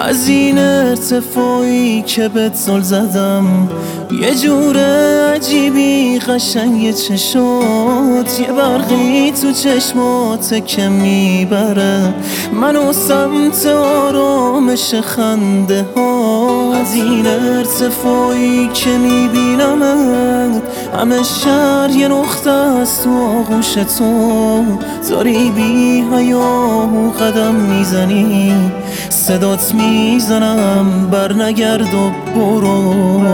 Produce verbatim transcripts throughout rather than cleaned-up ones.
از این ارتفاعی که بهت زل زدم. یه جور عجیبی قشنگ چشات، یه برقی تو چشمات که میبره منو سمت آرامش خنده ها. از این ارتفاعی که میبینمت همه شهر یه نقطه است تو آغوش تو. داری بی حیا و قدم میزنی، صدات میزنم بر نگرد و برو.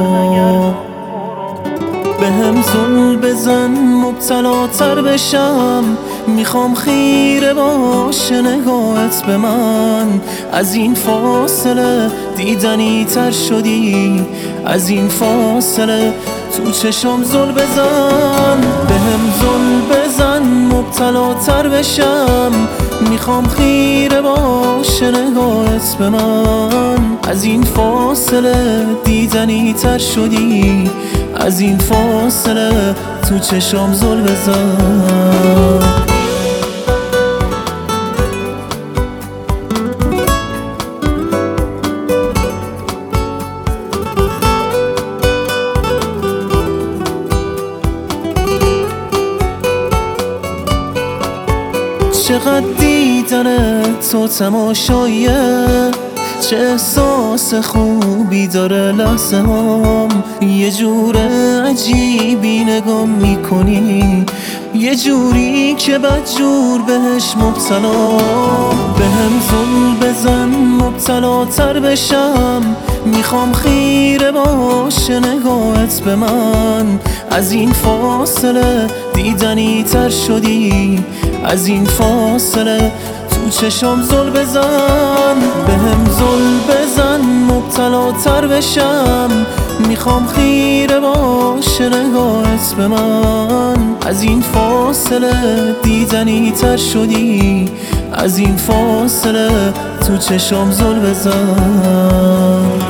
به هم زل بزن مبتلاتر بشم، میخوام خیره باشه نگاهت به من. از این فاصله دیدنی تر شدی، از این فاصله تو چشم زل بزن. به هم زل بزن مبتلاتر بشم، میخوام خیره باشه نگاهت به من. از این فاصله دیدنی تر شدی، از این فاصله تو چشم زل بزن. چقدر دیدن تو تماشاییه، چه احساس خوبی داره لحظه هم. یه جور عجیبی نگاه میکنی، یه جوری که بدجور بهش مبتلا. به هم زل بزن مبتلاتر بشم، میخوام خیره باشه نگاهت به من. از این فاصله دیدنی تر شدی، از این فاصله تو چشم زل بزن. به هم زل بزن مبتلاتر بشم، میخوام خیره باشه نگاهت به من. از این فاصله دیدنی تر شدی، از این فاصله تو چشم زل بزن.